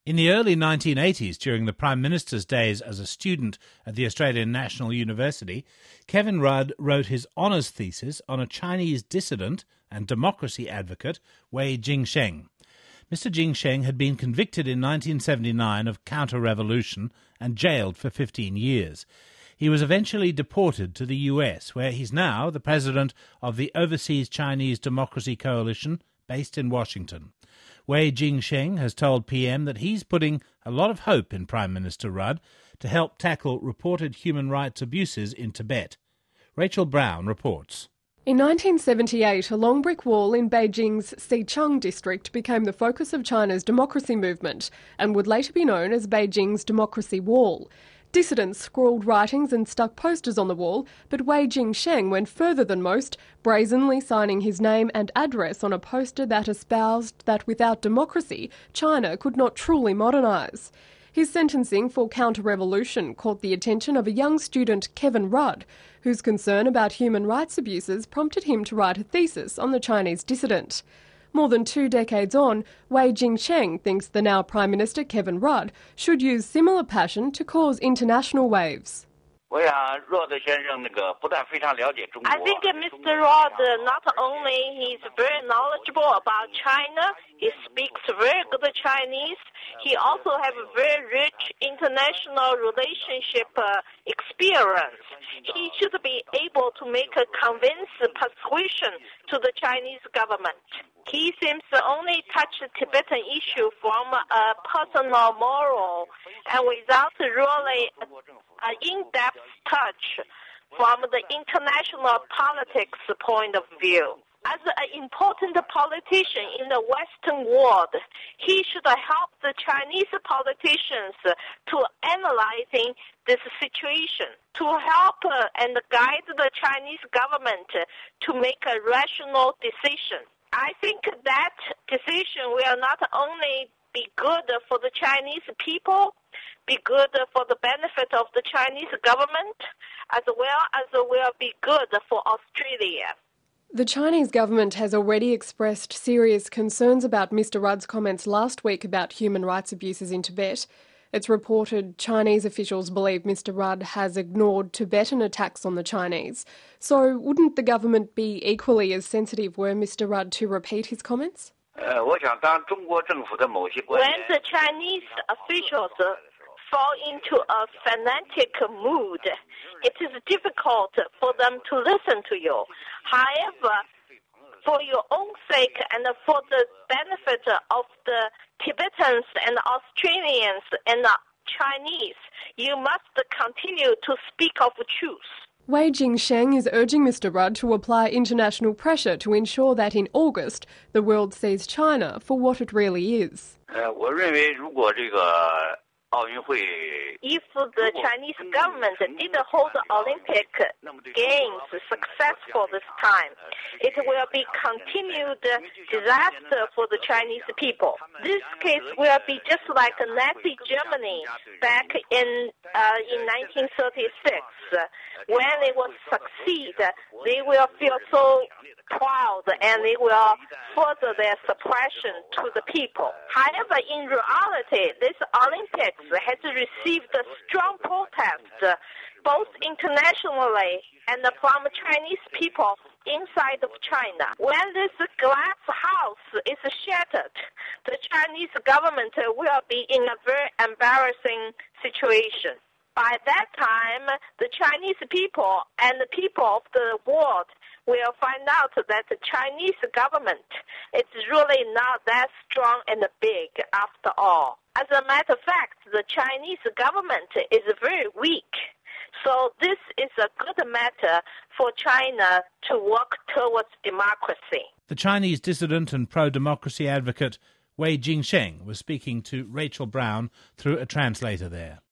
In the early 1980s, during the Prime Minister's days as a student at the Australian National University, Kevin Rudd wrote his honours thesis on a Chinese dissident and democracy advocate, Wei Jingsheng. Mr. Jingsheng had been convicted in 1979 of counter-revolution and jailed for 15 years. He was eventually deported to the US, where he's now the president of the Overseas Chinese Democracy Coalition, based in Washington. Wei Jingsheng has told PM that he's putting a lot of hope in Prime Minister Rudd to help tackle reported human rights abuses in Tibet. Rachel Brown reports. In 1978, a long brick wall in Beijing's Xicheng district became the focus of China's democracy movement and would later be known as Beijing's Democracy Wall. Dissidents scrawled writings and stuck posters on the wall, but Wei Jingsheng went further than most, brazenly signing his name and address on a poster that espoused that without democracy, China could not truly modernise. His sentencing for counter-revolution caught the attention of a young student, Kevin Rudd, whose concern about human rights abuses prompted him to write a thesis on the Chinese dissident. More than 2 decades on, Wei Jingsheng thinks the now Prime Minister Kevin Rudd should use similar passion to cause international waves. I think Mr. Rudd, not only he's very knowledgeable about China, he speaks very good Chinese, he also has a very rich international relationship experience. He should be able to make a convincing persuasion to the Chinese government. He seems to only touch the Tibetan issue from a personal moral and without really an in-depth touch from the international politics point of view. As an important politician in the Western world, he should help the Chinese politicians to analyzing this situation, to help and guide the Chinese government to make a rational decision. I think that decision will not only be good for the Chinese people, be good for the benefit of the Chinese government, as well as will be good for Australia. The Chinese government has already expressed serious concerns about Mr. Rudd's comments last week about human rights abuses in Tibet. It's reported Chinese officials believe Mr. Rudd has ignored Tibetan attacks on the Chinese. So wouldn't the government be equally as sensitive were Mr. Rudd to repeat his comments? When the Chinese officials fall into a fanatic mood, it is difficult for them to listen to you. However, for your own sake and for the benefit of the Tibetans and Australians and Chinese, you must continue to speak of truth. Wei Jingsheng is urging Mr. Rudd to apply international pressure to ensure that in August the world sees China for what it really is. If the Chinese government did hold the Olympic Games successful this time, it will be continued disaster for the Chinese people. This case will be just like Nazi Germany back in 1936. When they will succeed, they will feel so proud and they will further their suppression to the people. However, in reality, this Olympics has received a strong protest both internationally and from Chinese people inside of China. When this glass house is shattered, the Chinese government will be in a very embarrassing situation. By that time, the Chinese people and the people of the world will find out that the Chinese government is really not that strong and big after all. As a matter of fact, the Chinese government is very weak. So this is a good matter for China to work towards democracy. The Chinese dissident and pro-democracy advocate Wei Jingsheng was speaking to Rachel Brown through a translator there.